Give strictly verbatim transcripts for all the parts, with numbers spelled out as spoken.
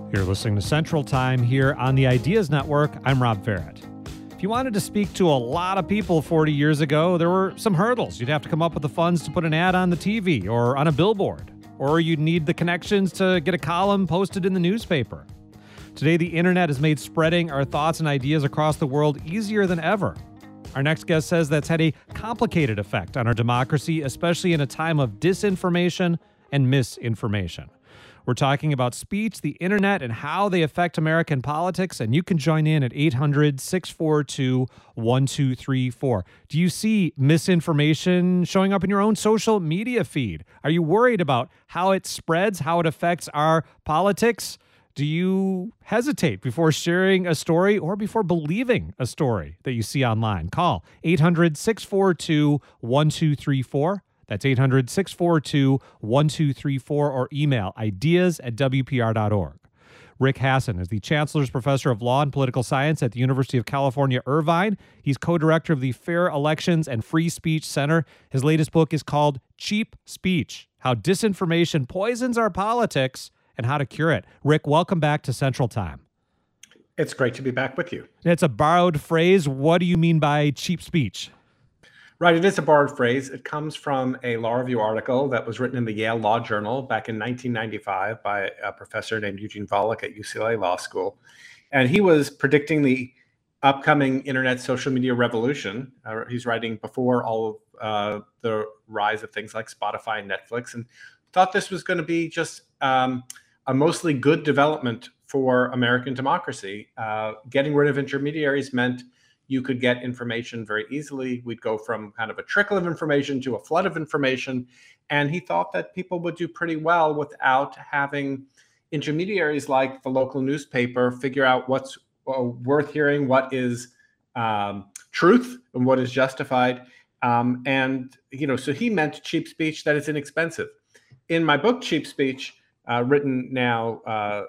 You're listening to Central Time here on the Ideas Network. I'm Rob Farrett. If you wanted to speak to a lot of people forty years ago, there were some hurdles. You'd have to come up with the funds to put an ad on the T V or on a billboard, or you'd need the connections to get a column posted in the newspaper. Today, the internet has made spreading our thoughts and ideas across the world easier than ever. Our next guest says that's had a complicated effect on our democracy, especially in a time of disinformation and misinformation. We're talking about speech, the internet, and how they affect American politics, and you can join in at eight hundred, six four two, one two three four. Do you see misinformation showing up in your own social media feed? Are you worried about how it spreads, how it affects our politics? Do you hesitate before sharing a story or before believing a story that you see online? Call eight hundred, six four two, one two three four. That's eight hundred, six four two, one two three four, or email ideas at w p r dot org. Rick Hasen is the Chancellor's Professor of Law and Political Science at the University of California, Irvine. He's co-director of the Fair Elections and Free Speech Center. His latest book is called Cheap Speech: How Disinformation Poisons Our Politics and How to Cure It. Rick, welcome back to Central Time. It's great to be back with you. It's a borrowed phrase. What do you mean by cheap speech? Right, it is a borrowed phrase. It comes from a law review article that was written in the Yale Law Journal back in nineteen ninety-five by a professor named Eugene Volokh at U C L A Law School. And he was predicting the upcoming internet social media revolution. Uh, he's writing before all of uh, the rise of things like Spotify and Netflix, and thought this was going to be just um, a mostly good development for American democracy. Uh, getting rid of intermediaries meant you could get information very easily. We'd go from kind of a trickle of information to a flood of information. And he thought that people would do pretty well without having intermediaries like the local newspaper figure out what's uh, worth hearing, what is um, truth, and what is justified. Um, and, you know, so he meant cheap speech that is inexpensive. In my book, Cheap Speech, uh, written now uh,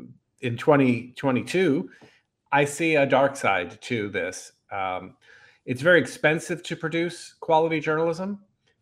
in twenty twenty-two, I see a dark side to this. Um, it's very expensive to produce quality journalism.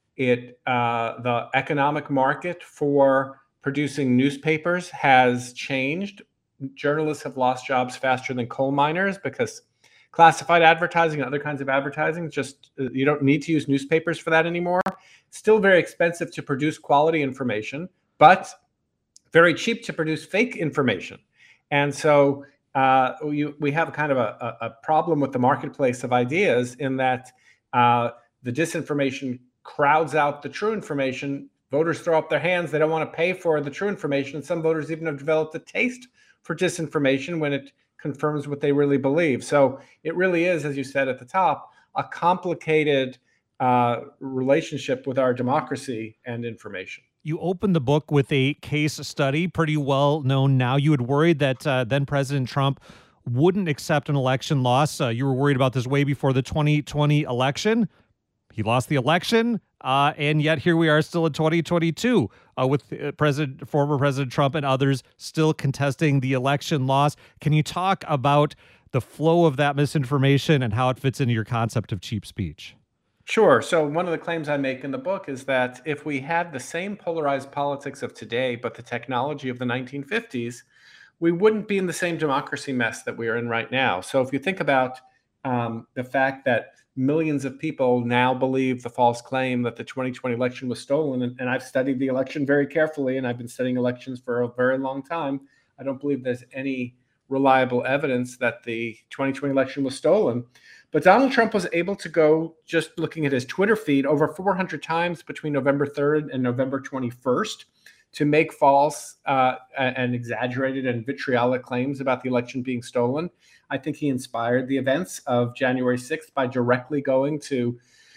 It uh, the economic market for producing newspapers has changed. Journalists have lost jobs faster than coal miners because classified advertising and other kinds of advertising, just you don't need to use newspapers for that anymore. It's still very expensive to produce quality information, but very cheap to produce fake information. And so Uh, you, we have kind of a, a problem with the marketplace of ideas in that uh, the disinformation crowds out the true information. Voters throw up their hands. They don't want to pay for the true information. And some voters even have developed a taste for disinformation when it confirms what they really believe. So it really is, as you said at the top, a complicated uh, relationship with our democracy and information. You opened the book with a case study, pretty well known now. You had worried that uh, then President Trump wouldn't accept an election loss. Uh, you were worried about this way before the twenty twenty election. He lost the election, uh, and yet here we are still in twenty twenty-two uh, with uh, President, former President Trump and others still contesting the election loss. Can you talk about the flow of that misinformation and how it fits into your concept of cheap speech? Sure. So one of the claims I make in the book is that if we had the same polarized politics of today, but the technology of the nineteen fifties, we wouldn't be in the same democracy mess that we are in right now. So if you think about um, the fact that millions of people now believe the false claim that the twenty twenty election was stolen, and, and I've studied the election very carefully, and I've been studying elections for a very long time, I don't believe there's any reliable evidence that the twenty twenty election was stolen. But Donald Trump was able to go, just looking at his Twitter feed, over four hundred times between November third and November twenty-first to make false uh, and exaggerated and vitriolic claims about the election being stolen. I think he inspired the events of January sixth by directly going to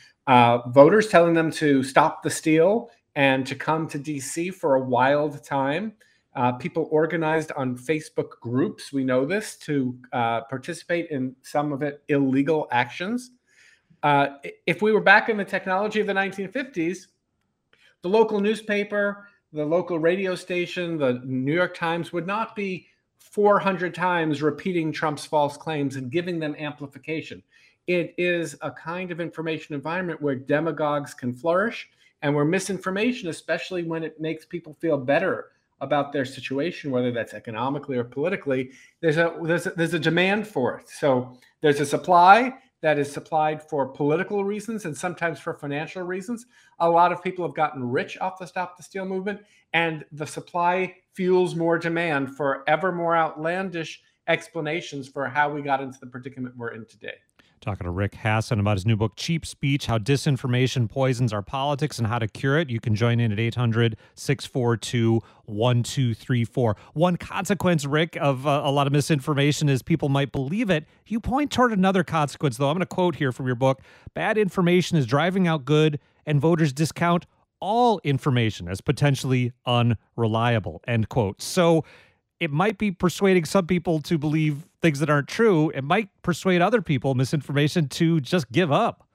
uh, voters, telling them to stop the steal and to come to D C for a wild time. Uh, people organized on Facebook groups, we know this, to uh, participate in some of it illegal actions. Uh, if we were back in the technology of the nineteen fifties, the local newspaper, the local radio station, the New York Times would not be four hundred times repeating Trump's false claims and giving them amplification. It is a kind of information environment where demagogues can flourish and where misinformation, especially when it makes people feel better about their situation, whether that's economically or politically, there's a there's a, there's a demand for it. So there's a supply that is supplied for political reasons and sometimes for financial reasons. A lot of people have gotten rich off the Stop the Steal movement, and the supply fuels more demand for ever more outlandish explanations for how we got into the predicament we're in today. Talking to Rick Hasen about his new book, Cheap Speech, How Disinformation Poisons Our Politics and How to Cure It. You can join in at eight hundred, six four two, one two three four. One consequence, Rick, of uh, a lot of misinformation is people might believe it. You point toward another consequence, though. I'm going to quote here from your book. Bad information is driving out good, and voters discount all information as potentially unreliable, end quote. So it might be persuading some people to believe things that aren't true. It might persuade other people, misinformation, to just give up.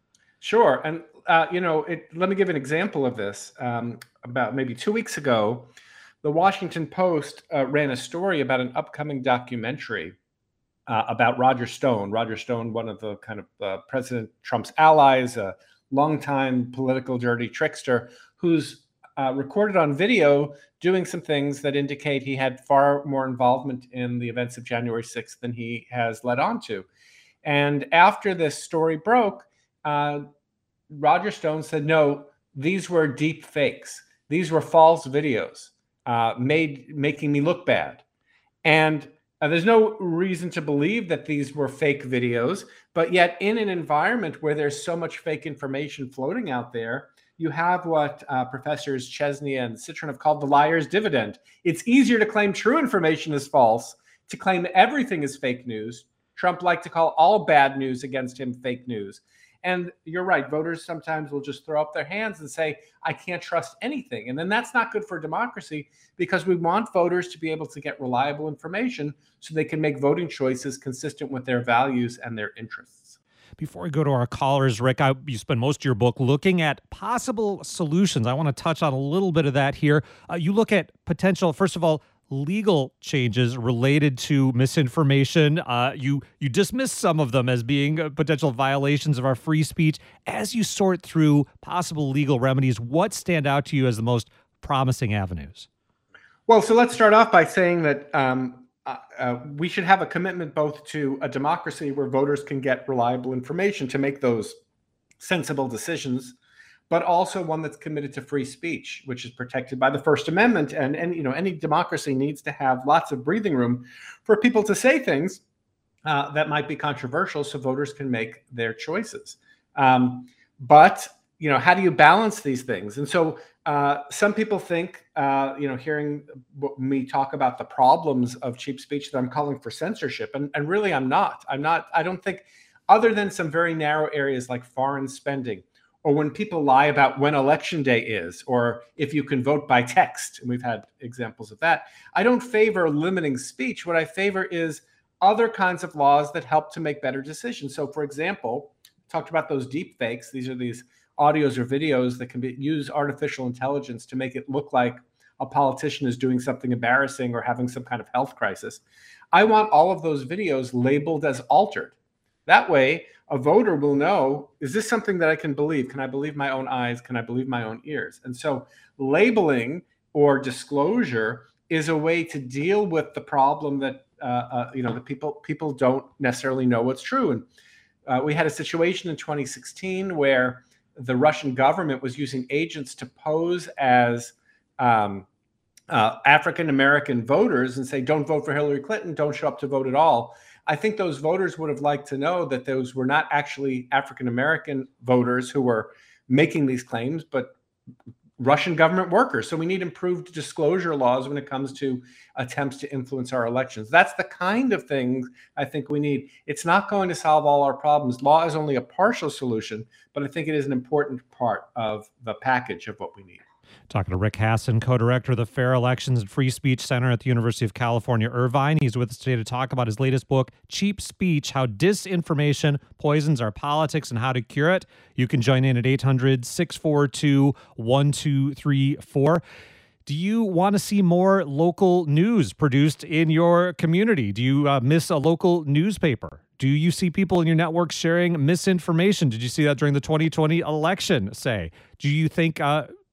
Sure. And, uh, you know, it, let me give an example of this. Um, about maybe two weeks ago, the Washington Post uh, ran a story about an upcoming documentary uh, about Roger Stone. Roger Stone, one of the kind of uh, President Trump's allies, a longtime political dirty trickster, who's Uh, recorded on video doing some things that indicate he had far more involvement in the events of January sixth than he has led on to. And after this story broke, uh, Roger Stone said, no, these were deep fakes. These were false videos uh, made making me look bad. And uh, there's no reason to believe that these were fake videos, but yet in an environment where there's so much fake information floating out there, you have what uh, Professors Chesney and Citron have called the liar's dividend. It's easier to claim true information is false, to claim everything is fake news. Trump liked to call all bad news against him fake news. And you're right, voters sometimes will just throw up their hands and say, I can't trust anything. And then that's not good for democracy, because we want voters to be able to get reliable information so they can make voting choices consistent with their values and their interests. Before we go to our callers, Rick, I, you spend most of your book looking at possible solutions. I want to touch on a little bit of that here. Uh, you look at potential, first of all, legal changes related to misinformation. Uh, you you dismiss some of them as being uh, potential violations of our free speech. As you sort through possible legal remedies, what stand out to you as the most promising avenues? Well, so let's start off by saying that um, Uh, uh, we should have a commitment both to a democracy where voters can get reliable information to make those sensible decisions, but also one that's committed to free speech, which is protected by the First Amendment. And, and you know, any democracy needs to have lots of breathing room for people to say things uh, that might be controversial so voters can make their choices. Um, but, you know, how do you balance these things? And so uh, some people think, uh, you know, hearing me talk about the problems of cheap speech, that I'm calling for censorship. And, and really, I'm not. I'm not. I don't think, other than some very narrow areas like foreign spending, or when people lie about when election day is, or if you can vote by text, and we've had examples of that, I don't favor limiting speech. What I favor is other kinds of laws that help to make better decisions. So, for example, talked about those deep fakes. These are these audios or videos that can be, use artificial intelligence to make it look like a politician is doing something embarrassing or having some kind of health crisis. I want all of those videos labeled as altered. That way, a voter will know, is this something that I can believe? Can I believe my own eyes? Can I believe my own ears? And so labeling or disclosure is a way to deal with the problem that uh, uh, you know, the people people don't necessarily know what's true. And uh, we had a situation in twenty sixteen where the Russian government was using agents to pose as um, uh, African-American voters and say, don't vote for Hillary Clinton, don't show up to vote at all. I think those voters would have liked to know that those were not actually African-American voters who were making these claims, but Russian government workers. So we need improved disclosure laws when it comes to attempts to influence our elections. That's the kind of thing I think we need. It's not going to solve all our problems. Law is only a partial solution, but I think it is an important part of the package of what we need. Talking to Rick Hasen, co-director of the Fair Elections and Free Speech Center at the University of California, Irvine. He's with us today to talk about his latest book, Cheap Speech, How Disinformation Poisons Our Politics and How to Cure It. You can join in at eight hundred, six four two, one two three four. Do you want to see more local news produced in your community? Do you uh, miss a local newspaper? Do you see people in your network sharing misinformation? Did you see that during the twenty twenty election, say? Do you think... Uh,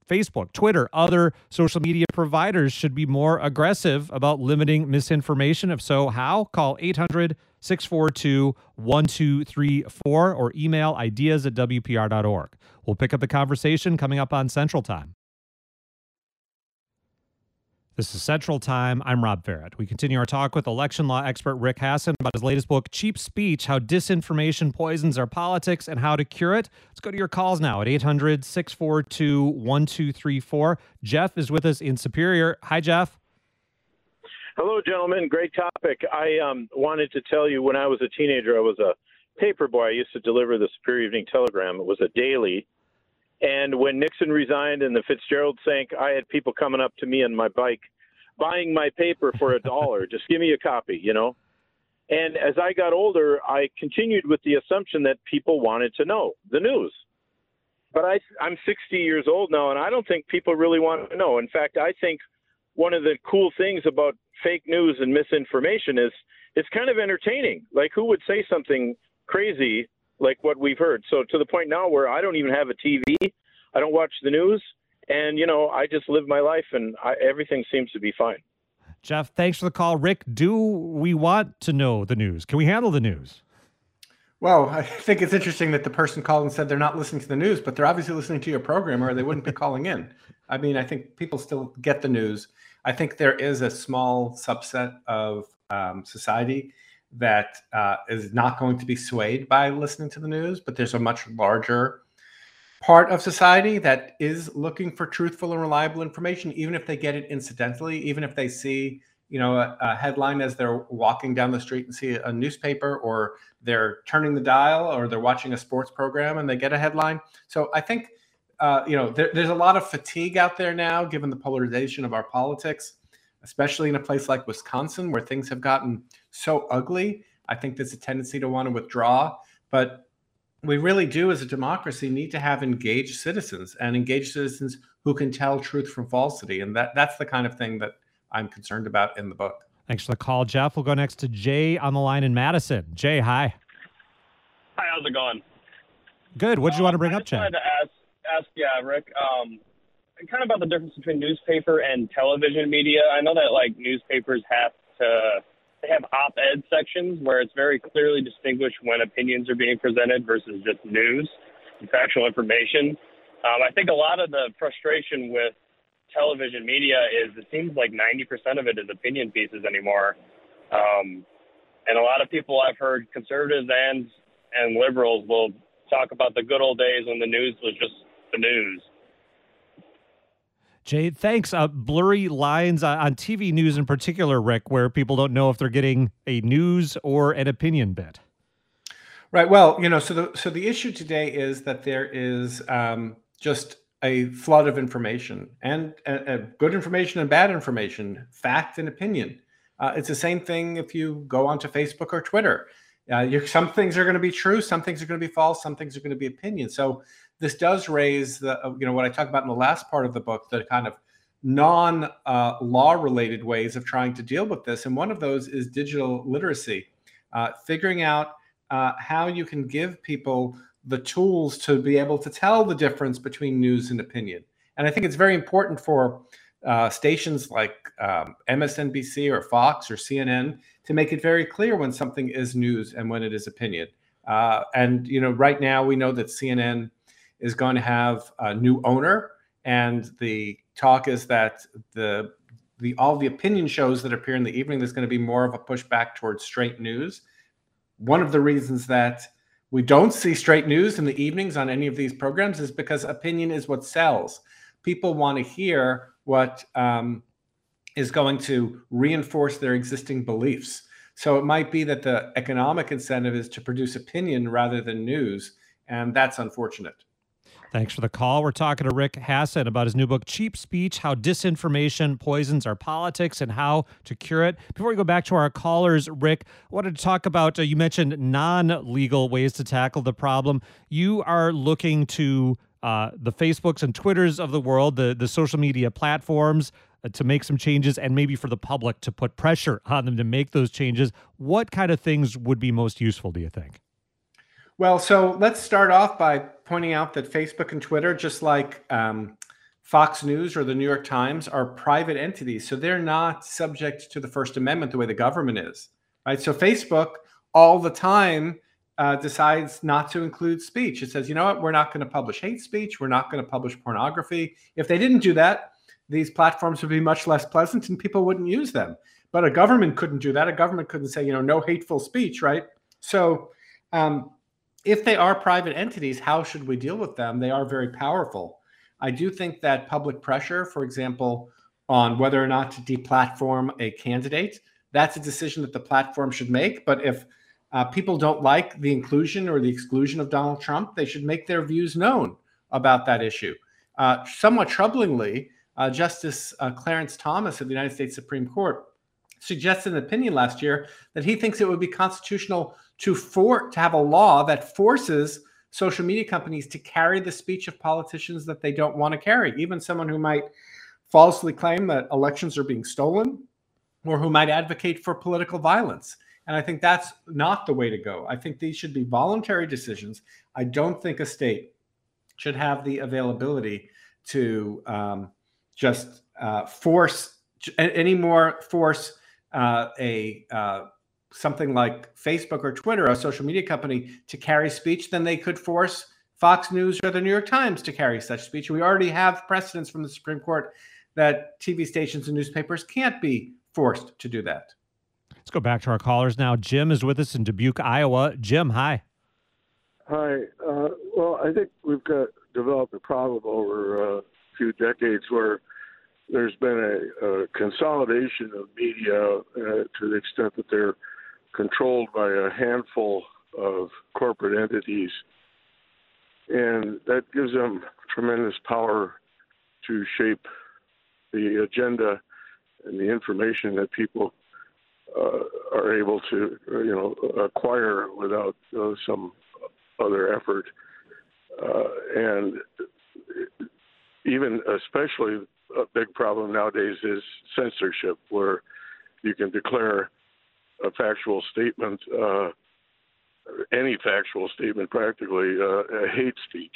Facebook, Twitter, other social media providers should be more aggressive about limiting misinformation. If so, how? Call eight hundred, six four two, one two three four or email ideas at W P R dot org. We'll pick up the conversation coming up on Central Time. This is Central Time. I'm Rob Ferret. We continue our talk with election law expert Rick Hasen about his latest book, Cheap Speech, How Disinformation Poisons Our Politics and How to Cure It. Let's go to your calls now at eight hundred, six four two, one two three four. Jeff is with us in Superior. Hi, Jeff. Hello, gentlemen. Great topic. I um, wanted to tell you when I was a teenager, I was a paper boy. I used to deliver the Superior Evening Telegram. It was a daily. And when Nixon resigned and the Fitzgerald sank, I had people coming up to me on my bike, buying my paper for a dollar. Just give me a copy, you know. And as I got older, I continued with the assumption that people wanted to know the news. But I, I'm sixty years old now, and I don't think people really want to know. In fact, I think one of the cool things about fake news and misinformation is it's kind of entertaining. Like, who would say something crazy like what we've heard? So to the point now where I don't even have a T V, I don't watch the news, and, you know, I just live my life, and I, everything seems to be fine. Jeff, thanks for the call. Rick, do we want to know the news? Can we handle the news? Well, I think it's interesting that the person called and said they're not listening to the news, but they're obviously listening to your program or they wouldn't be calling in. I mean, I think people still get the news. I think there is a small subset of um, society that uh, is not going to be swayed by listening to the news, but there's a much larger part of society that is looking for truthful and reliable information, even if they get it incidentally, even if they see, you know, a, a headline as they're walking down the street and see a newspaper, or they're turning the dial, or they're watching a sports program and they get a headline. So I think, uh, you know, there, there's a lot of fatigue out there now, given the polarization of our politics, especially in a place like Wisconsin, where things have gotten so ugly. I think there's a tendency to want to withdraw, but we really do, as a democracy, need to have engaged citizens, and engaged citizens who can tell truth from falsity. And that that's the kind of thing that I'm concerned about in the book. Thanks for the call, Jeff. We'll go next to Jay on the line in Madison. Jay, hi. Hi, how's it going? Good. What did you want to bring I up, just Jay? wanted to ask, ask, yeah, Rick, um, kind of about the difference between newspaper and television media. I know that, like, newspapers have to they have op-ed sections where it's very clearly distinguished when opinions are being presented versus just news and factual information. Um, I think a lot of the frustration with television media is it seems like ninety percent of it is opinion pieces anymore. Um, and a lot of people I've heard, conservatives and and liberals, will talk about the good old days when the news was just the news. Jay, thanks. Uh, blurry lines on, on T V news in particular, Rick, where people don't know if they're getting a news or an opinion bit. Right. Well, you know, so the so the issue today is that there is um, just a flood of information, and uh, uh, good information and bad information, fact and opinion. Uh, it's the same thing if you go onto Facebook or Twitter. Uh, you're, some things are going to be true, some things are going to be false, some things are going to be opinion. So this does raise the, uh, you know, what I talk about in the last part of the book, the kind of non-law uh, related ways of trying to deal with this. And one of those is digital literacy, uh, figuring out uh, how you can give people the tools to be able to tell the difference between news and opinion. And I think it's very important for uh, stations like um, M S N B C or Fox or C N N to make it very clear when something is news and when it is opinion. Uh, and, you know, right now we know that C N N is going to have a new owner, and the talk is that the the all the opinion shows that appear in the evening, there's going to be more of a pushback towards straight news. One of the reasons that we don't see straight news in the evenings on any of these programs is because opinion is what sells. People want to hear what um, is going to reinforce their existing beliefs. So it might be that the economic incentive is to produce opinion rather than news, and that's unfortunate. Thanks for the call. We're talking to Rick Hasen about his new book, Cheap Speech, How Disinformation Poisons Our Politics and How to Cure It. Before we go back to our callers, Rick, I wanted to talk about, uh, you mentioned non-legal ways to tackle the problem. You are looking to uh, the Facebooks and Twitters of the world, the, the social media platforms, uh, to make some changes, and maybe for the public to put pressure on them to make those changes. What kind of things would be most useful, do you think? Well, so let's start off by pointing out that Facebook and Twitter, just like um, Fox News or the New York Times are private entities, so they're not subject to the First Amendment the way the government is, right? So Facebook all the time uh, decides not to include speech. It says, you know what, we're not going to publish hate speech. We're not going to publish pornography. If they didn't do that, these platforms would be much less pleasant and people wouldn't use them. But a government couldn't do that. A government couldn't say, you know, no hateful speech, right? So um, if they are private entities, how should we deal with them? They are very powerful. I do think that public pressure, for example, on whether or not to deplatform a candidate, that's a decision that the platform should make. But if uh, people don't like the inclusion or the exclusion of Donald Trump, they should make their views known about that issue. Uh, somewhat troublingly, uh, Justice uh, Clarence Thomas of the United States Supreme Court suggested an opinion last year that he thinks it would be constitutional to for to have a law that forces social media companies to carry the speech of politicians that they don't want to carry, even someone who might falsely claim that elections are being stolen or who might advocate for political violence. And I think that's not the way to go. I think these should be voluntary decisions. I don't think a state should have the availability to um, just uh, force any more force uh, a uh, something like Facebook or Twitter, a social media company, to carry speech than they could force Fox News or the New York Times to carry such speech. We already have precedents from the Supreme Court that T V stations and newspapers can't be forced to do that. Let's go back to our callers now. Jim is with us in Dubuque, Iowa. Jim, hi. Hi. Uh, well, I think we've got developed a problem over a few decades where there's been a, a consolidation of media uh, to the extent that they're controlled by a handful of corporate entities. And that gives them tremendous power to shape the agenda and the information that people uh, are able to, you know, acquire without uh, some other effort. Uh, and even especially a big problem nowadays is censorship, where you can declare a factual statement, uh, any factual statement practically, uh, a hate speech.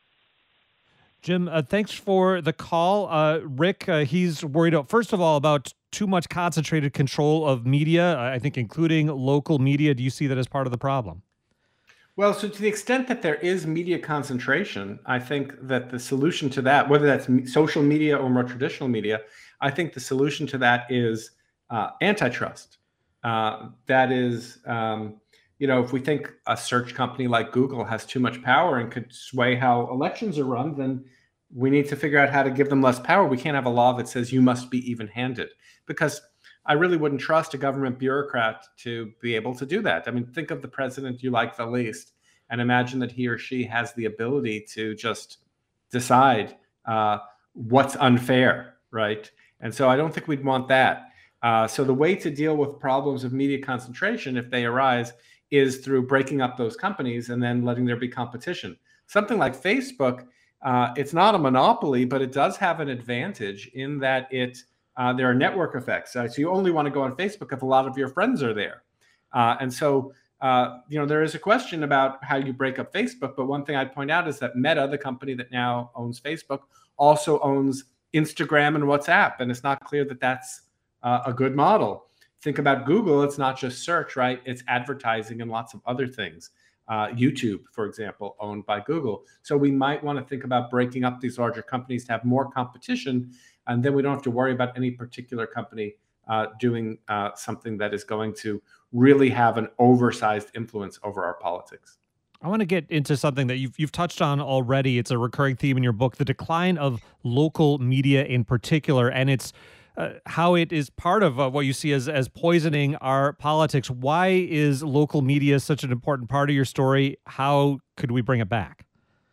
Jim, uh, thanks for the call. Uh, Rick, uh, he's worried, about, first of all, about too much concentrated control of media, I think including local media. Do you see that as part of the problem? Well, so to the extent that there is media concentration, I think that the solution to that, whether that's social media or more traditional media, I think the solution to that is uh, antitrust. Uh, that is, um, you know, if we think a search company like Google has too much power and could sway how elections are run, then we need to figure out how to give them less power. We can't have a law that says you must be even-handed, because I really wouldn't trust a government bureaucrat to be able to do that. I mean, think of the president you like the least and imagine that he or she has the ability to just decide uh, what's unfair, right? And so I don't think we'd want that. Uh, so the way to deal with problems of media concentration, if they arise, is through breaking up those companies and then letting there be competition. Something like Facebook, uh, it's not a monopoly, but it does have an advantage in that it uh, there are network effects. Uh, so you only want to go on Facebook if a lot of your friends are there. Uh, and so, uh, you know, there is a question about how you break up Facebook. But one thing I'd point out is that Meta, the company that now owns Facebook, also owns Instagram and WhatsApp. And it's not clear that that's uh, a good model. Think about Google. It's not just search, right? It's advertising and lots of other things. Uh, YouTube, for example, owned by Google. So we might want to think about breaking up these larger companies to have more competition, and then we don't have to worry about any particular company uh, doing uh, something that is going to really have an oversized influence over our politics. I want to get into something that you've, you've touched on already. It's a recurring theme in your book, the decline of local media in particular, and it's Uh, how it is part of uh, what you see as, as poisoning our politics. Why is local media such an important part of your story? How could we bring it back?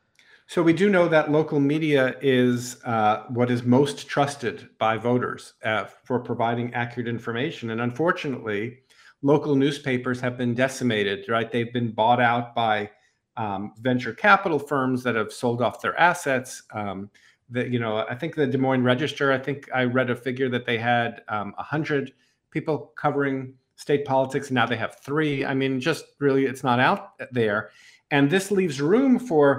So we do know that local media is uh, what is most trusted by voters uh, for providing accurate information. And unfortunately, local newspapers have been decimated, right? They've been bought out by um, venture capital firms that have sold off their assets. Um, The, you know, I think the Des Moines Register, I think I read a figure that they had um, one hundred people covering state politics, and now they have three. I mean, just really, it's not out there. And this leaves room for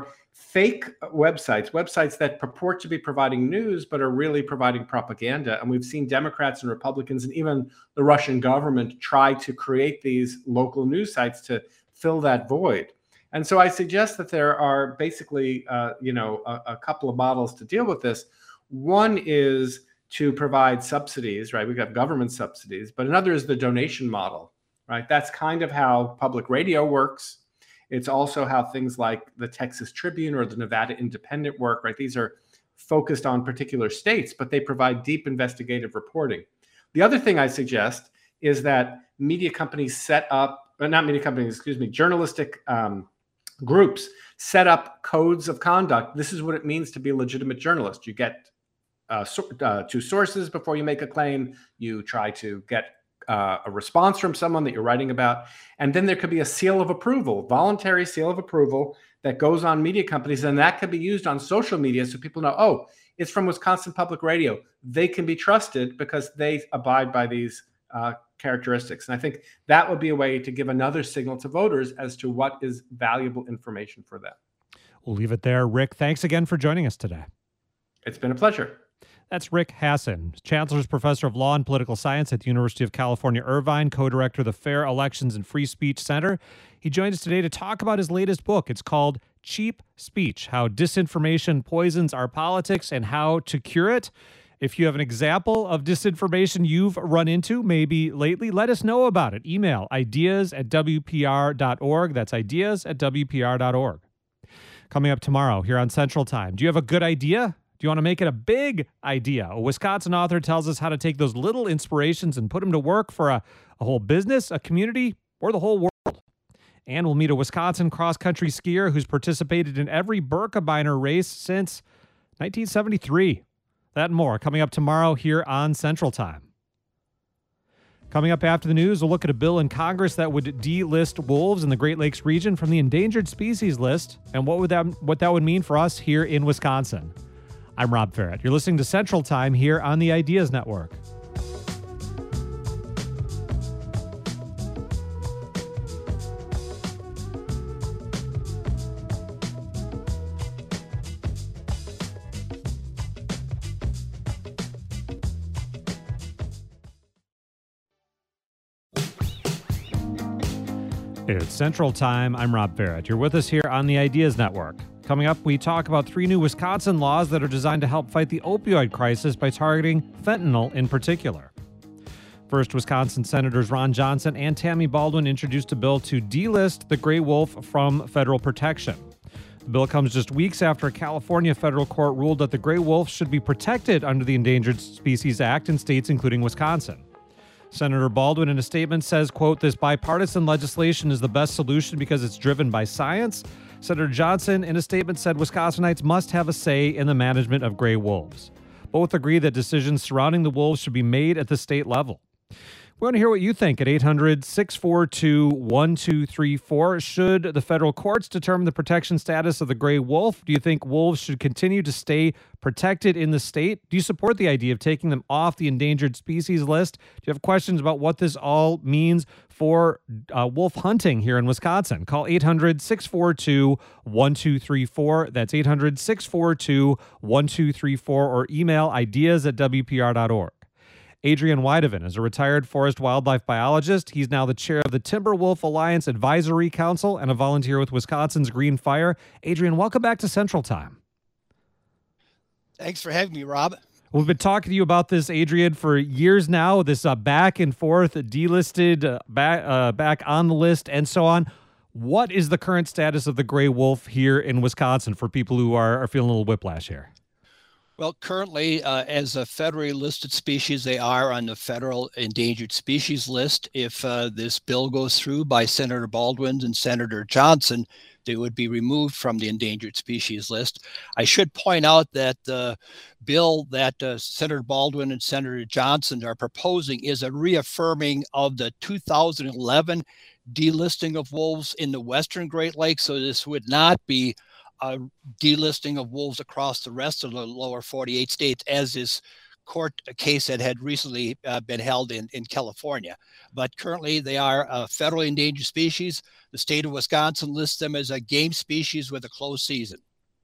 fake websites, websites that purport to be providing news, but are really providing propaganda. And we've seen Democrats and Republicans and even the Russian government try to create these local news sites to fill that void. And so I suggest that there are basically, uh, you know, a, a couple of models to deal with this. One is to provide subsidies, right? We've got government subsidies, but another is the donation model, right? That's kind of how public radio works. It's also how things like the Texas Tribune or the Nevada Independent work, right? These are focused on particular states, but they provide deep investigative reporting. The other thing I suggest is that media companies set up, or not media companies, excuse me, journalistic um, groups set up codes of conduct. This is what it means to be a legitimate journalist. You get uh, so, uh, two sources before you make a claim. You try to get uh, a response from someone that you're writing about. And then there could be a seal of approval, voluntary seal of approval that goes on media companies. And that could be used on social media so people know, oh, it's from Wisconsin Public Radio. They can be trusted because they abide by these uh, characteristics. And I think that would be a way to give another signal to voters as to what is valuable information for them. We'll leave it there. Rick, thanks again for joining us today. It's been a pleasure. That's Rick Hasen, Chancellor's Professor of Law and Political Science at the University of California, Irvine, co-director of the Fair Elections and Free Speech Center. He joined us today to talk about his latest book. It's called Cheap Speech: How Disinformation Poisons Our Politics and How to Cure It. If you have an example of disinformation you've run into maybe lately, let us know about it. Email ideas at W P R dot org. That's ideas at W P R dot org. Coming up tomorrow here on Central Time, do you have a good idea? Do you want to make it a big idea? A Wisconsin author tells us how to take those little inspirations and put them to work for a, a whole business, a community, or the whole world. And we'll meet a Wisconsin cross-country skier who's participated in every Birkebeiner race since nineteen seventy-three. That and more coming up tomorrow here on Central Time. Coming up after the news, we'll look at a bill in Congress that would delist wolves in the Great Lakes region from the endangered species list and what would that what that would mean for us here in Wisconsin. I'm Rob Ferret. You're listening to Central Time here on the Ideas Network. It's Central Time. I'm Rob Ferret. You're with us here on the Ideas Network. Coming up, we talk about three new Wisconsin laws that are designed to help fight the opioid crisis by targeting fentanyl in particular. First, Wisconsin Senators Ron Johnson and Tammy Baldwin introduced a bill to delist the gray wolf from federal protection. The bill comes just weeks after a California federal court ruled that the gray wolf should be protected under the Endangered Species Act in states including Wisconsin. Senator Baldwin in a statement says, quote, "This bipartisan legislation is the best solution because it's driven by science." Senator Johnson in a statement said Wisconsinites must have a say in the management of gray wolves. Both agree that decisions surrounding the wolves should be made at the state level. We want to hear what you think at eight hundred, six four two, one two three four. Should the federal courts determine the protection status of the gray wolf? Do you think wolves should continue to stay protected in the state? Do you support the idea of taking them off the endangered species list? Do you have questions about what this all means for uh, wolf hunting here in Wisconsin? Call eight hundred, six four two, one two three four. That's eight hundred, six four two, one two three four, or email ideas at W P R dot org. Adrian Weideven is a retired forest wildlife biologist. He's now the chair of the Timberwolf Alliance Advisory Council and a volunteer with Wisconsin's Green Fire. Adrian, welcome back to Central Time. Thanks for having me, Rob. We've been talking to you about this, Adrian, for years now, this uh, back and forth, delisted, uh, back, uh, back on the list, and so on. What is the current status of the gray wolf here in Wisconsin for people who are, are feeling a little whiplash here? Well, currently, uh, as a federally listed species, they are on the federal endangered species list. If uh, this bill goes through by Senator Baldwin and Senator Johnson, they would be removed from the endangered species list. I should point out that the bill that uh, Senator Baldwin and Senator Johnson are proposing is a reaffirming of the two thousand eleven delisting of wolves in the Western Great Lakes. So this would not be a delisting of wolves across the rest of the lower forty-eight states, as this court case that had recently uh, been held in, in California. But currently they are a federally endangered species. The state of Wisconsin lists them as a game species with a closed season.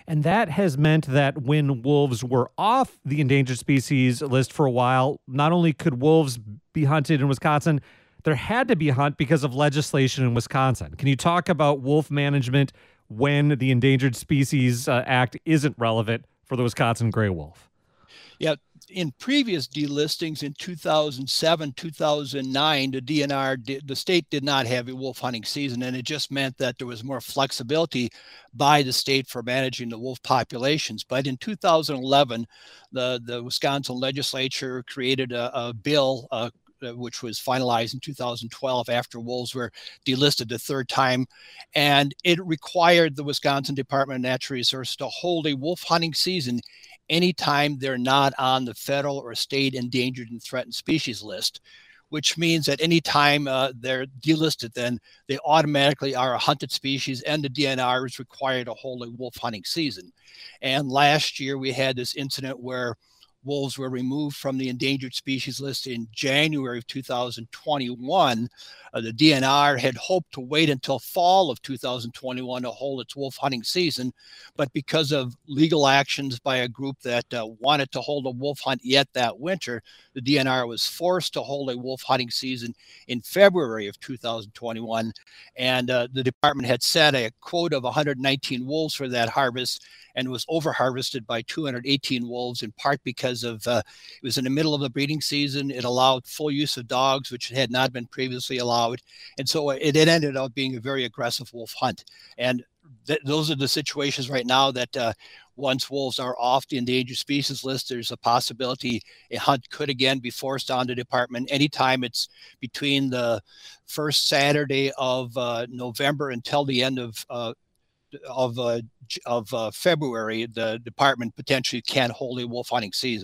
And that has meant that when wolves were off the endangered species list for a while, not only could wolves be hunted in Wisconsin, there had to be a hunt because of legislation in Wisconsin. Can you talk about wolf management when the Endangered Species uh, Act isn't relevant for the Wisconsin gray wolf? Yeah, in previous delistings in two thousand seven, two thousand nine, the D N R, did, the state did not have a wolf hunting season, and it just meant that there was more flexibility by the state for managing the wolf populations. But in two thousand eleven, the, the Wisconsin legislature created a, a bill, uh, which was finalized in two thousand twelve after wolves were delisted the third time. And it required the Wisconsin Department of Natural Resources to hold a wolf hunting season anytime they're not on the federal or state endangered and threatened species list, which means that anytime uh, they're delisted, then they automatically are a hunted species, and the D N R is required to hold a wolf hunting season. And last year we had this incident where wolves were removed from the endangered species list in January of two thousand twenty-one. Uh, the D N R had hoped to wait until fall of two thousand twenty-one to hold its wolf hunting season, but because of legal actions by a group that uh, wanted to hold a wolf hunt yet that winter, the D N R was forced to hold a wolf hunting season in February of two thousand twenty-one. And uh, the department had set a quota of one hundred nineteen wolves for that harvest, and was over harvested by two hundred eighteen wolves, in part because of uh, it was in the middle of the breeding season. It allowed full use of dogs, which had not been previously allowed. And so it, it ended up being a very aggressive wolf hunt. And th those are the situations right now that uh, once wolves are off the endangered species list, there's a possibility a hunt could again be forced on the department anytime it's between the first Saturday of uh, November until the end of uh, of uh, of uh, February. The department potentially can hold a wolf hunting season.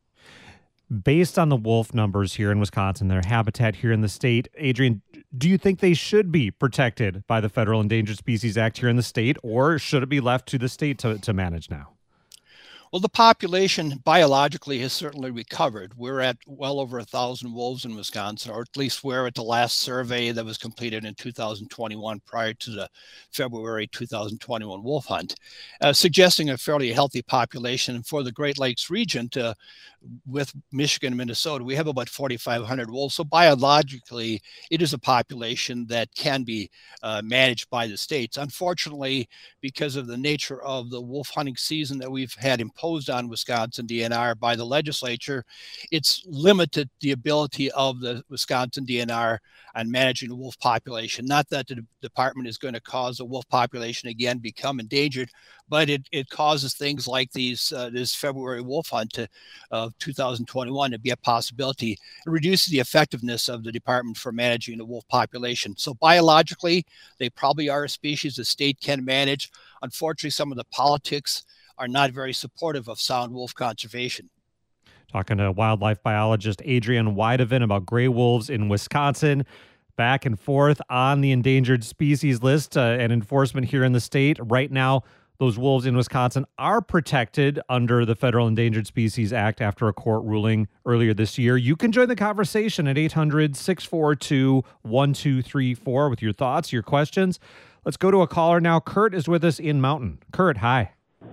Based on the wolf numbers here in Wisconsin, their habitat here in the state, Adrian, do you think they should be protected by the Federal Endangered Species Act here in the state, or should it be left to the state to, to manage now? Well, the population biologically has certainly recovered. We're at well over a thousand wolves in Wisconsin, or at least we're at the last survey that was completed in two thousand twenty-one prior to the February two thousand twenty-one wolf hunt, uh, suggesting a fairly healthy population. And for the Great Lakes region, to, with Michigan and Minnesota, we have about forty-five hundred wolves. So biologically, it is a population that can be uh, managed by the states. Unfortunately, because of the nature of the wolf hunting season that we've had in imposed on Wisconsin D N R by the legislature, it's limited the ability of the Wisconsin D N R on managing the wolf population. Not that the department is going to cause the wolf population again become endangered, but it, it causes things like these uh, this February wolf hunt to, of two thousand twenty-one to be a possibility. It reduces the effectiveness of the department for managing the wolf population. So biologically, they probably are a species the state can manage. Unfortunately, some of the politics are not very supportive of sound wolf conservation. Talking to wildlife biologist Adrian Wideven about gray wolves in Wisconsin. Back and forth on the endangered species list uh, and enforcement here in the state. Right now, those wolves in Wisconsin are protected under the Federal Endangered Species Act after a court ruling earlier this year. You can join the conversation at eight hundred, six four two, one two three four with your thoughts, your questions. Let's go to a caller now. Kurt is with us in Mountain. Kurt, hi.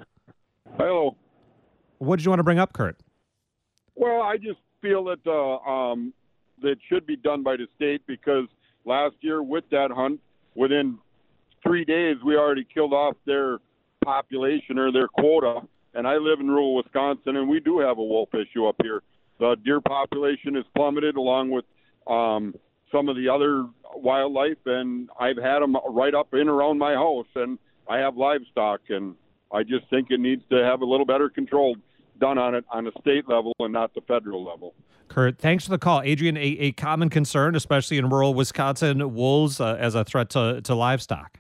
Hello. What did you want to bring up, Kurt? Well, I just feel that uh, um, that should be done by the state, because last year with that hunt, within three days, we already killed off their population or their quota. And I live in rural Wisconsin, and we do have a wolf issue up here. The deer population has plummeted along with um, some of the other wildlife, and I've had them right up in around my house, and I have livestock, and I just think it needs to have a little better control done on it on a state level and not the federal level. Kurt, thanks for the call. Adrian, a, a common concern, especially in rural Wisconsin, wolves uh, as a threat to, to livestock.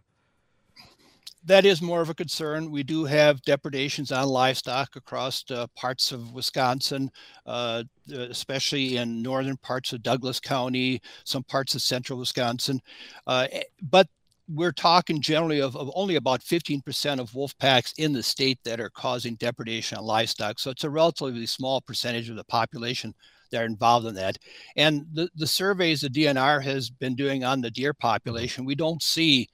That is more of a concern. We do have depredations on livestock across uh, parts of Wisconsin, uh, especially in northern parts of Douglas County, some parts of central Wisconsin. Uh, but we're talking generally of, of only about fifteen percent of wolf packs in the state that are causing depredation on livestock. So it's a relatively small percentage of the population that are involved in that. And the, the surveys the D N R has been doing on the deer population, we don't see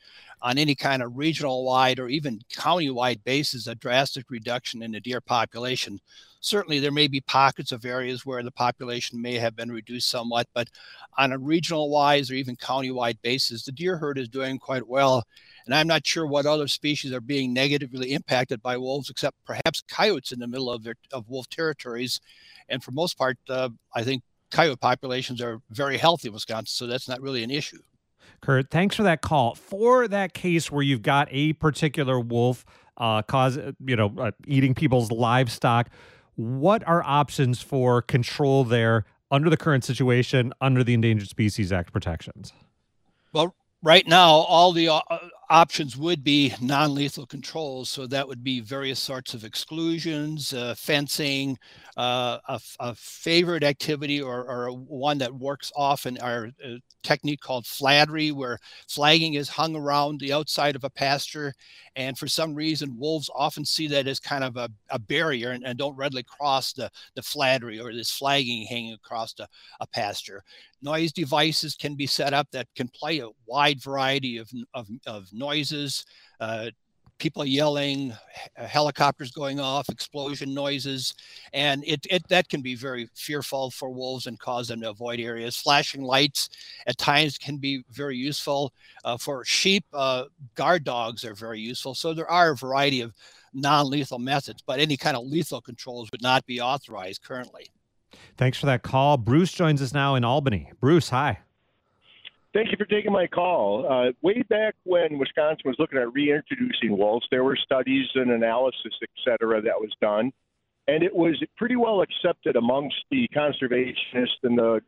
on any kind of regional wide or even county wide basis a drastic reduction in the deer population. Certainly there may be pockets of areas where the population may have been reduced somewhat, but on a regional wise or even county wide basis, the deer herd is doing quite well. And I'm not sure what other species are being negatively impacted by wolves, except perhaps coyotes in the middle of their of wolf territories. And for most part, uh, I think coyote populations are very healthy in Wisconsin, so that's not really an issue. Kurt, thanks for that call. For that case where you've got a particular wolf uh, cause, you know, uh, eating people's livestock, what are options for control there under the current situation, under the Endangered Species Act protections? Well, right now, all the uh, options would be non-lethal controls. So that would be various sorts of exclusions, uh, fencing, uh, a, a favorite activity or, or one that works often are a technique called fladry, where flagging is hung around the outside of a pasture. And for some reason, wolves often see that as kind of a, a barrier and, and don't readily cross the, the fladry or this flagging hanging across a, a pasture. Noise devices can be set up that can play a wide variety of, of, of noises, uh, people yelling, helicopters going off, explosion noises, and it, it that can be very fearful for wolves and cause them to avoid areas. Flashing lights at times can be very useful. Uh, for sheep, uh, guard dogs are very useful. So there are a variety of non-lethal methods, but any kind of lethal controls would not be authorized currently. Thanks for that call. Bruce joins us now in Albany. Bruce, hi. Thank you for taking my call. Uh, way back when Wisconsin was looking at reintroducing wolves, there were studies and analysis, et cetera, that was done. And it was pretty well accepted amongst the conservationists and the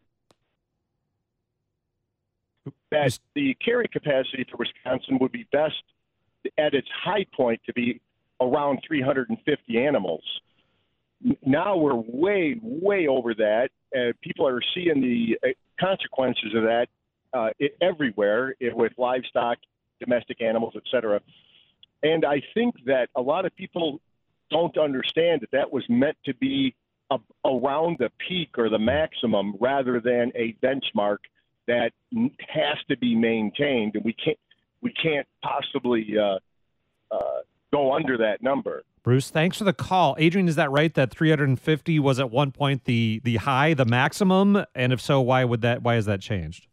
that the carrying capacity for Wisconsin would be best at its high point to be around three hundred fifty animals. Now we're way, way over that. Uh, people are seeing the consequences of that uh, it, everywhere it, with livestock, domestic animals, et cetera. And I think that a lot of people don't understand that that was meant to be a, around the peak or the maximum rather than a benchmark that has to be maintained. And we can't, we can't possibly uh, uh, go under that number. Bruce, thanks for the call. Adrian, is that right that three hundred fifty was at one point the the high, the maximum? And if so, why would that why has that changed?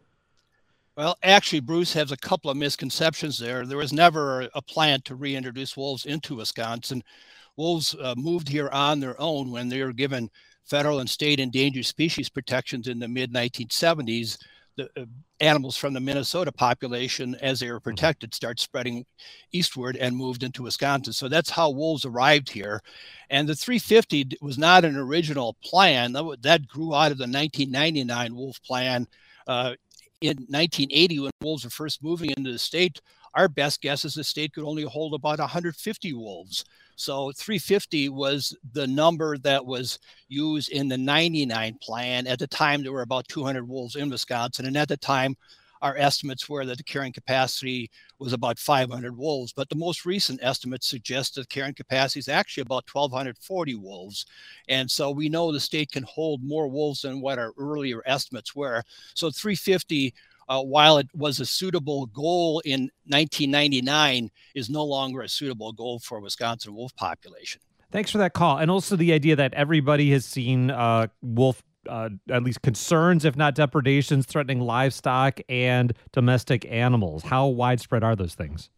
Well, actually, Bruce has a couple of misconceptions there. There was never a plan to reintroduce wolves into Wisconsin. Wolves uh, moved here on their own when they were given federal and state endangered species protections in the mid nineteen seventies. The uh, animals from the Minnesota population, as they were protected, start spreading eastward and moved into Wisconsin. So that's how wolves arrived here. And the three fifty was not an original plan. That, that grew out of the nineteen ninety-nine wolf plan. Uh, in nineteen eighty, when wolves were first moving into the state, our best guess is the state could only hold about one hundred fifty wolves. So three fifty was the number that was used in the ninety-nine plan. At the time, there were about two hundred wolves in Wisconsin. And at the time, our estimates were that the carrying capacity was about five hundred wolves. But the most recent estimates suggest that the carrying capacity is actually about one thousand two hundred forty wolves. And so we know the state can hold more wolves than what our earlier estimates were. So three fifty, Uh, while it was a suitable goal in nineteen ninety-nine, is no longer a suitable goal for Wisconsin wolf population. Thanks for that call. And also the idea that everybody has seen uh, wolf, uh, at least concerns, if not depredations, threatening livestock and domestic animals. How widespread are those things?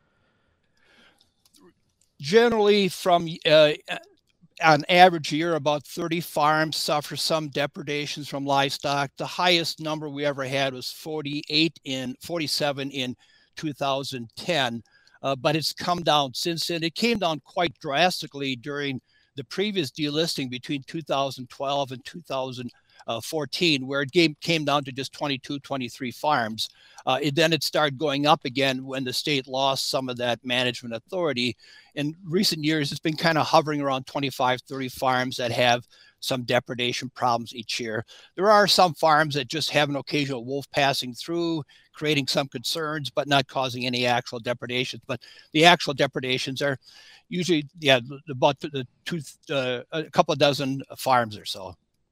Generally, from uh, on average year, about thirty farms suffer some depredations from livestock. The highest number we ever had was forty-eight in forty-seven in two thousand ten, uh, but it's come down since then. It came down quite drastically during the previous delisting between two thousand twelve and two thousand fourteen, where it came, came down to just twenty-two, twenty-three farms. Uh, it, then it started going up again when the state lost some of that management authority. In recent years, it's been kind of hovering around twenty-five, thirty farms that have some depredation problems each year. There are some farms that just have an occasional wolf passing through, creating some concerns, but not causing any actual depredations. But the actual depredations are usually, yeah, about the two, uh, a couple of dozen farms or so.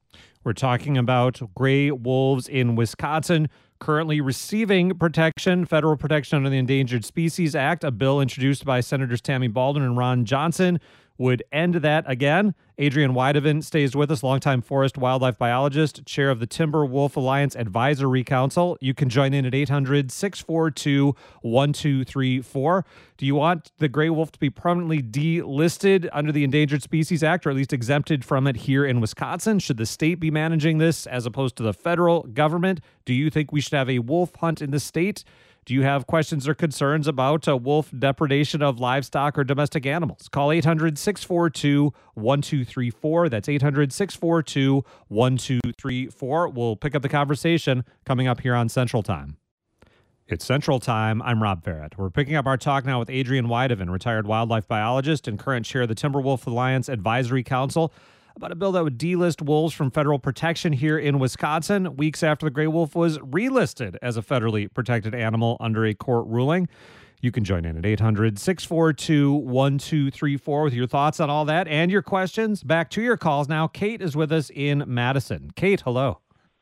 We're talking about gray wolves in Wisconsin, currently receiving protection, federal protection under the Endangered Species Act. A bill introduced by Senators Tammy Baldwin and Ron Johnson would end that again. Adrian Weideman stays with us, longtime forest wildlife biologist, chair of the Timber Wolf Alliance Advisory Council. You can join in at eight hundred, six four two, one two three four. Do you want the gray wolf to be permanently delisted under the Endangered Species Act, or at least exempted from it here in Wisconsin? Should the state be managing this as opposed to the federal government? Do you think we should have a wolf hunt in the state? Do you have questions or concerns about uh, wolf depredation of livestock or domestic animals? Call eight hundred, six four two, one two three four. That's eight hundred, six four two, one two three four. We'll pick up the conversation coming up here on Central Time. It's Central Time. I'm Rob Barrett. We're picking up our talk now with Adrian Weideman, retired wildlife biologist and current chair of the Timber Wolf Alliance Advisory Council, about a bill that would delist wolves from federal protection here in Wisconsin, weeks after the gray wolf was relisted as a federally protected animal under a court ruling. You can join in at eight hundred, six four two, one two three four with your thoughts on all that and your questions. Back to your calls now. Kate is with us in Madison. Kate, hello.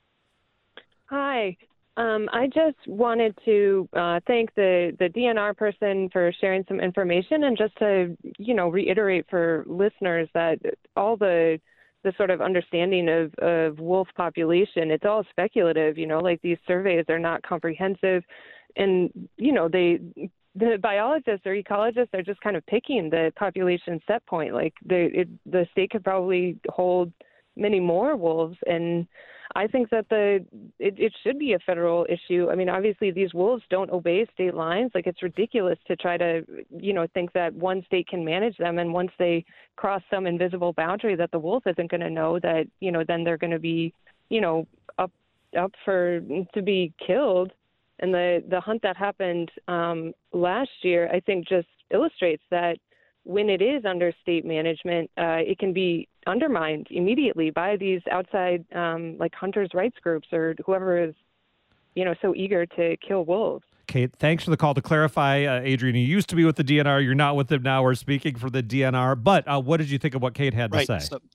Hi. Um, I just wanted to uh, thank the, the D N R person for sharing some information, and just to, you know, reiterate for listeners that all the the sort of understanding of, of wolf population, it's all speculative, you know, like these surveys are not comprehensive, and, you know, they the biologists or ecologists are just kind of picking the population set point. Like the it, the state could probably hold many more wolves, and I think that the it, it should be a federal issue. I mean, obviously these wolves don't obey state lines. Like, it's ridiculous to try to, you know, think that one state can manage them, and once they cross some invisible boundary that the wolf isn't going to know, that, you know, then they're going to be, you know, up up for to be killed. And the the hunt that happened um, last year, I think, just illustrates that when it is under state management, uh, it can be undermined immediately by these outside, um, like hunters' rights groups or whoever is, you know, so eager to kill wolves. Kate, thanks for the call. To clarify, uh, Adrian, you used to be with the D N R. You're not with them now. We're speaking for the D N R. But uh, what did you think of what Kate had right. to say? So,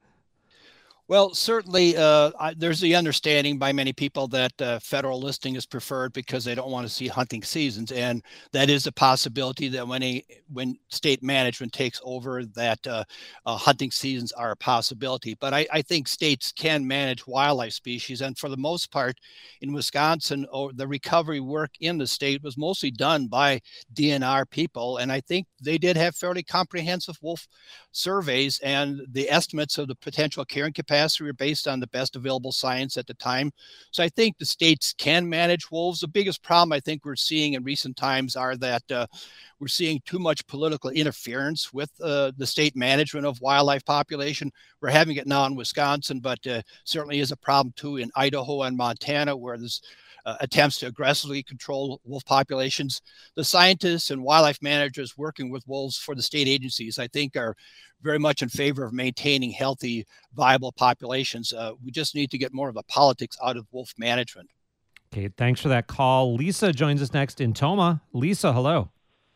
well, certainly uh, I, there's the understanding by many people that uh, federal listing is preferred because they don't want to see hunting seasons. And that is a possibility that when a when state management takes over, that uh, uh, hunting seasons are a possibility. But I, I think states can manage wildlife species. And for the most part, in Wisconsin, oh, the recovery work in the state was mostly done by D N R people. And I think they did have fairly comprehensive wolf surveys, and the estimates of the potential carrying capacity were based on the best available science at the time. So I think the states can manage wolves. The biggest problem I think we're seeing in recent times are that uh, we're seeing too much political interference with uh, the state management of wildlife population. We're having it now in Wisconsin, but uh, certainly is a problem too in Idaho and Montana, where there's Uh, attempts to aggressively control wolf populations. The scientists and wildlife managers working with wolves for the state agencies, I think, are very much in favor of maintaining healthy, viable populations. Uh, we just need to get more of the politics out of wolf management. Okay, thanks for that call. Lisa joins us next in Tomah. Lisa, hello.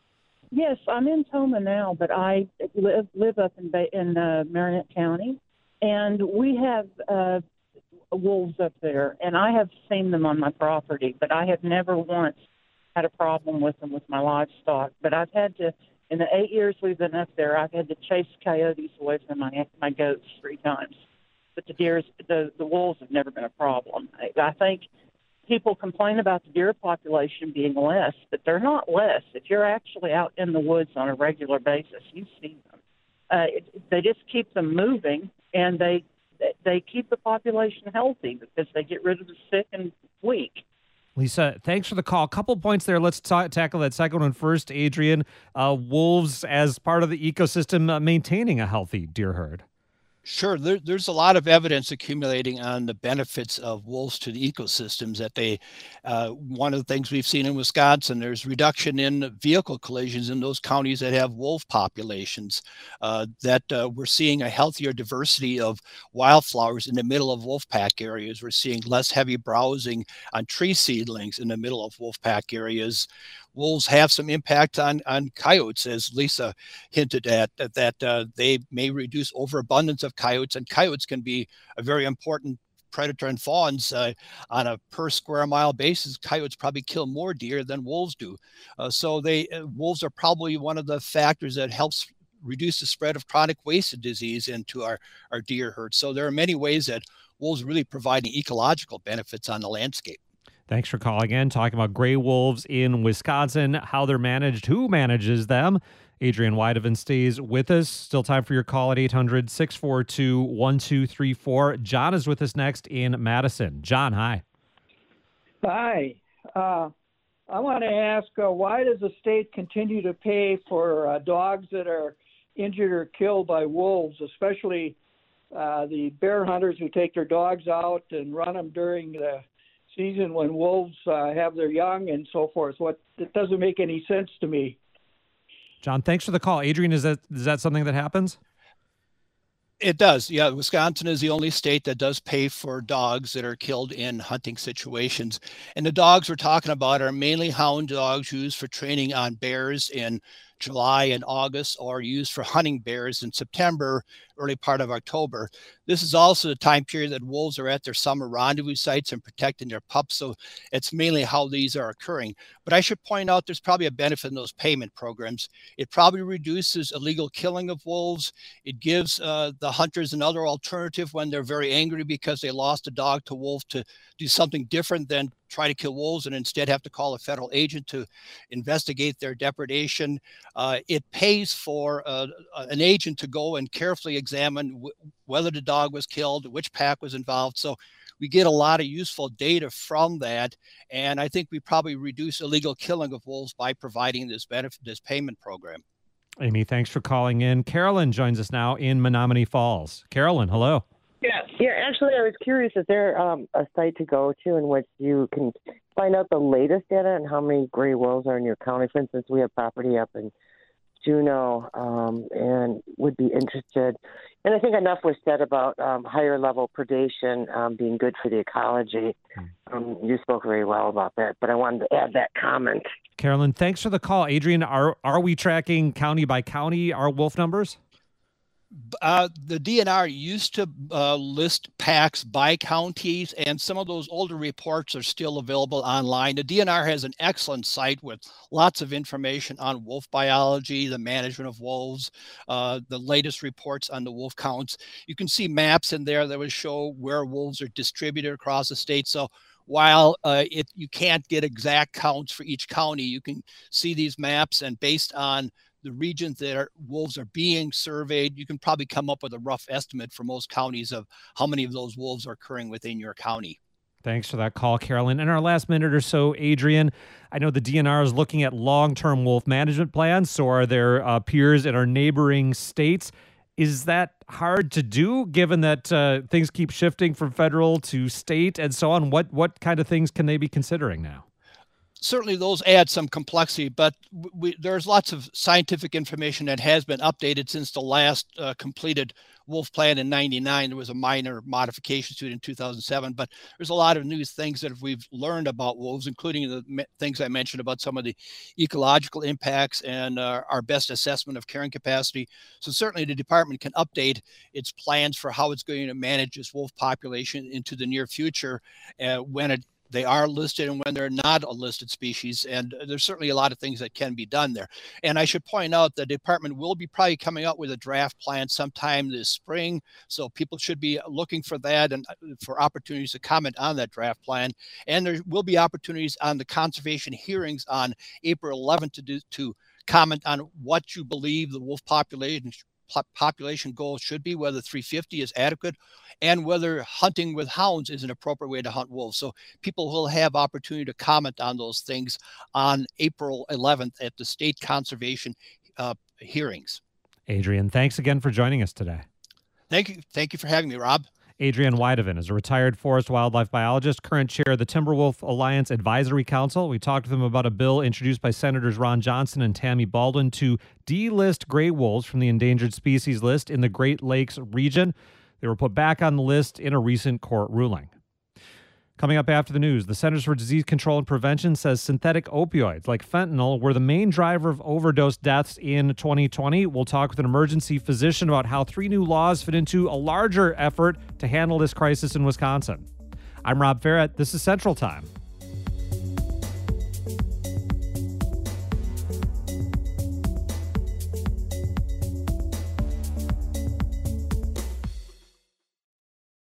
Yes, I'm in Tomah now, but I live live up in in uh, Marinette County, and we have uh, wolves up there, and I have seen them on my property, but I have never once had a problem with them with my livestock. But I've had to, in the eight years we've been up there, I've had to chase coyotes away from my my goats three times. But the deers, the the wolves have never been a problem. I, I think people complain about the deer population being less, but they're not less. If you're actually out in the woods on a regular basis, you see them. Uh, it, they just keep them moving, and they they keep the population healthy because they get rid of the sick and weak. Lisa, thanks for the call. A couple points there. Let's ta- tackle that second one first, Adrian. Uh, wolves as part of the ecosystem uh, maintaining a healthy deer herd. Sure. There, there's a lot of evidence accumulating on the benefits of wolves to the ecosystems that they, uh, one of the things we've seen in Wisconsin, there's reduction in vehicle collisions in those counties that have wolf populations, uh, that uh, we're seeing a healthier diversity of wildflowers in the middle of wolf pack areas. We're seeing less heavy browsing on tree seedlings in the middle of wolf pack areas. Wolves have some impact on, on coyotes, as Lisa hinted at, that, that uh, they may reduce overabundance of coyotes, and coyotes can be a very important predator and fawns, uh, on a per square mile basis, coyotes probably kill more deer than wolves do. Uh, so they uh, wolves are probably one of the factors that helps reduce the spread of chronic wasted disease into our, our deer herds. So there are many ways that wolves really providing ecological benefits on the landscape. Thanks for calling in, talking about gray wolves in Wisconsin, how they're managed, who manages them. Adrian Wideven stays with us. Still time for your call at eight hundred, six four two, one two three four. John is with us next in Madison. John, hi. Hi. Uh, I want to ask, uh, why does the state continue to pay for uh, dogs that are injured or killed by wolves, especially uh, the bear hunters who take their dogs out and run them during the season when wolves uh, have their young and so forth? What it doesn't make any sense to me. John, thanks for the call. Adrian, is that is that something that happens? It does. Yeah. Wisconsin is the only state that does pay for dogs that are killed in hunting situations. And the dogs we're talking about are mainly hound dogs used for training on bears in July and August, or used for hunting bears in September, early part of October. This is also the time period that wolves are at their summer rendezvous sites and protecting their pups. So it's mainly how these are occurring. But I should point out there's probably a benefit in those payment programs. It probably reduces illegal killing of wolves. It gives uh, the hunters another alternative when they're very angry because they lost a dog to wolf, to do something different than try to kill wolves and instead have to call a federal agent to investigate their depredation. Uh, it pays for uh, an agent to go and carefully examine w- whether the dog was killed, which pack was involved. So we get a lot of useful data from that. And I think we probably reduce illegal killing of wolves by providing this benefit, this payment program. Amy, thanks for calling in. Carolyn joins us now in Menominee Falls. Carolyn, hello. Yes. Yeah, actually, I was curious, is there um, a site to go to in which you can find out the latest data and how many gray wolves are in your county? For instance, we have property up in Juneau um, and would be interested. And I think enough was said about um, higher level predation um, being good for the ecology. Um, you spoke very well about that, but I wanted to add that comment. Carolyn, thanks for the call. Adrian, are are we tracking county by county our wolf numbers? Uh, the D N R used to uh, list packs by counties, and some of those older reports are still available online. The D N R has an excellent site with lots of information on wolf biology, the management of wolves, uh, the latest reports on the wolf counts. You can see maps in there that would show where wolves are distributed across the state. So while uh, it, you can't get exact counts for each county, you can see these maps, and based on the regions that are, wolves are being surveyed, you can probably come up with a rough estimate for most counties of how many of those wolves are occurring within your county. Thanks for that call, Carolyn. In our last minute or so, Adrian, I know the D N R is looking at long-term wolf management plans. So are there uh, peers in our neighboring states. Is that hard to do, given that uh, things keep shifting from federal to state and so on? What what kind of things can they be considering now? Certainly those add some complexity, but we, there's lots of scientific information that has been updated since the last uh, completed wolf plan in ninety-nine. There was a minor modification to it in two thousand seven, but there's a lot of new things that we've learned about wolves, including the me- things I mentioned about some of the ecological impacts and uh, our best assessment of carrying capacity. So certainly the department can update its plans for how it's going to manage its wolf population into the near future uh, when it they are listed and when they're not a listed species. And there's certainly a lot of things that can be done there. And I should point out the department will be probably coming out with a draft plan sometime this spring. So people should be looking for that and for opportunities to comment on that draft plan. And there will be opportunities on the conservation hearings on April eleventh to do, to comment on what you believe the wolf population population goal should be, whether three fifty is adequate, and whether hunting with hounds is an appropriate way to hunt wolves. So people will have opportunity to comment on those things on April eleventh at the state conservation uh, hearings. Adrian, thanks again for joining us today. Thank you. Thank you for having me, Rob. Adrian Wideven is a retired forest wildlife biologist, current chair of the Timberwolf Alliance Advisory Council. We talked with him about a bill introduced by Senators Ron Johnson and Tammy Baldwin to delist gray wolves from the endangered species list in the Great Lakes region. They were put back on the list in a recent court ruling. Coming up after the news, the Centers for Disease Control and Prevention says synthetic opioids like fentanyl were the main driver of overdose deaths in twenty twenty. We'll talk with an emergency physician about how three new laws fit into a larger effort to handle this crisis in Wisconsin. I'm Rob Ferret. This is Central Time.